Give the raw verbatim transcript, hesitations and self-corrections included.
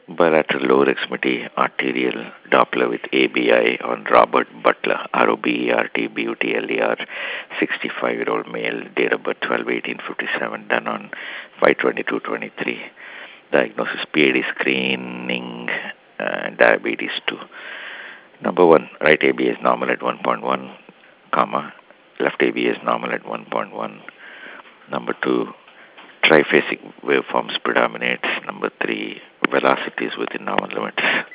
Bilateral lower extremity arterial Doppler with A B I on Robert Butler, R O B E R T B U T L E R, sixty-five-year-old male, date of birth twelve eighteen fifty-seven, done on five twenty-two twenty-three. Diagnosis P I D screening, uh, diabetes two. Number one, right A B is normal at one point one, comma, left A B is normal at one point one. Number two, triphasic waveforms predominates. Number three, velocity is within normal limits.